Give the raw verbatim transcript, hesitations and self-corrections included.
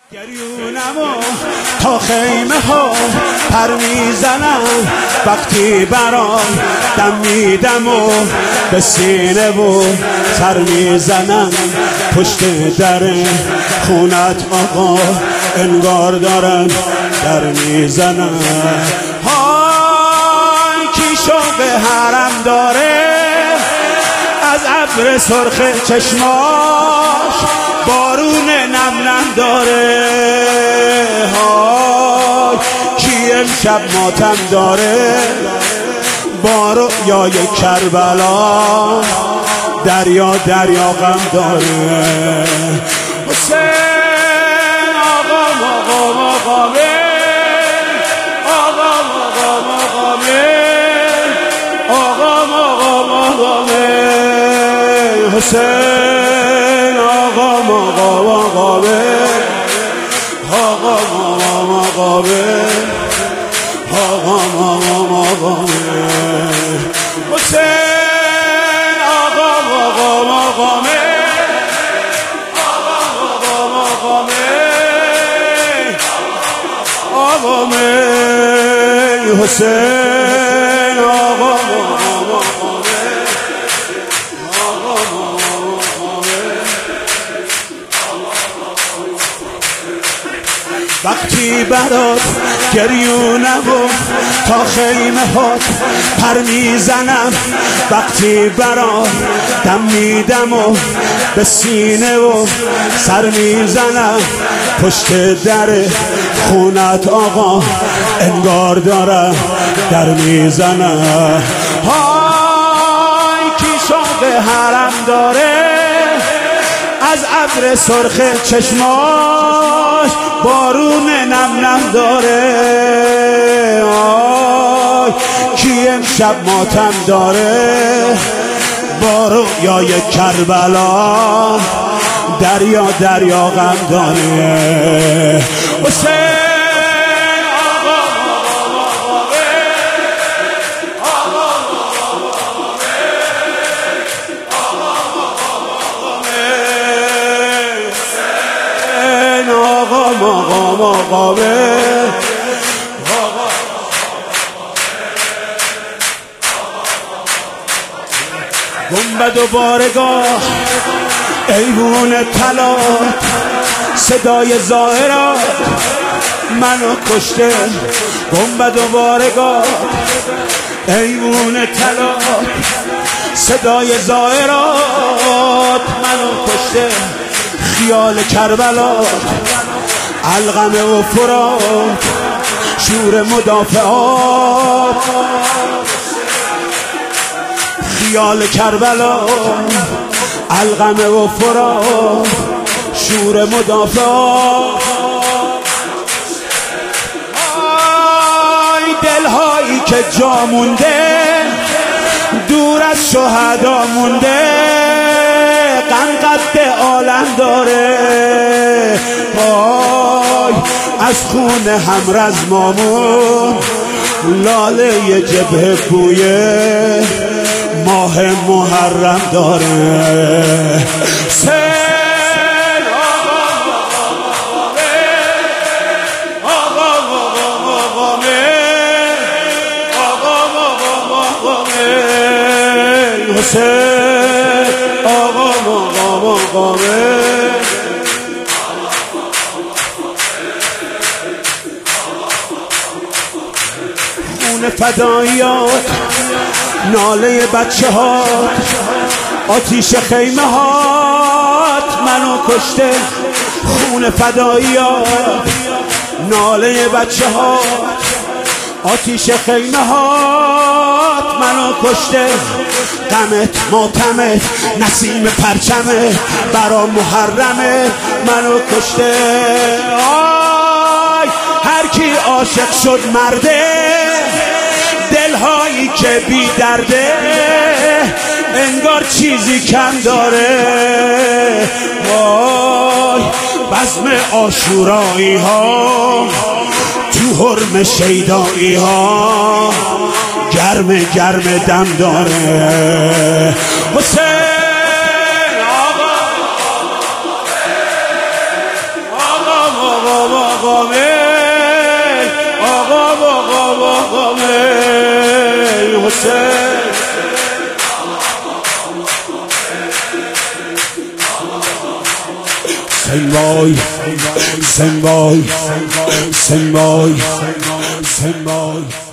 گریونم و تا خیمه ها پر میزنم وقتی برام دم میدم و به سینه و سر میزنم پشت در خونت آقا انگار دارم در میزنم. های کی شوق حرم داره از ابر سرخ چشماش بارون نم نم داره. های کی امشب ماتم داره با رؤیای کربلا دریا دریا غم داره. حسین آقا مقام مقامه آقا مقام مقامه آقا مقام مقامه حسین آقا مقام مقامه آقا مقام مقامه آقا مقام مقامه حسین آقا مقام مقامه آقا مقام مقامه آقا می حسین آقا مقام مقامه آقا مقام مقامه. وقتی برات گریونم و تا خیمه هات پر میزنم وقتی برات دم میدم و به سینه و سر میزنم پشت در خونت آقا انگار دارم در میزنم. های کی شوق حرم داره از ابر سرخ چشماش بارون نم نم داره. آی کی امشب ماتم داره با رؤیای کربلا دریا دریا غم داره. حسین آقا مقام مقامه آقا مقام مقامه آقا مقام مقامه حسین آقا مقام مقامه گنبد و بارگاه ایوون طلا صدای زائرات منو کشته. گنبد و بارگاه ایوون طلا صدای زائرات منو کشته. خیال کربلا علقمه و فرات شور مدافعات. خیال کربلا علقمه و فرات شور مدافعات. آی دلهایی که جا مونده دور از شهدا مونده غم قد عالم داره. آی از خون همرزمامون لاله جبهه بویه ماه محرم داره. سین آقا مقام مقامه آقا مقام مقامه آقا مقام مقامه حسین آقا مقام مقامه. خون فداییات ناله بچه ها آتیش خیمه هات منو کشته. خون فداییات ناله بچه ها آتیش خیمه هات منو کشته. غمت ماتمت نسیم پرچمه برا محرمه منو کشته. آی هر کی عاشق شد مرده دلهایی که بی درده انگار چیزی کم داره. وای بزم عاشورایی ها تو حرم شیدایی ها گرم گرم دم داره. حسین آقا آقا بابا حسین Sing boy, sing boy, sing boy, sing boy.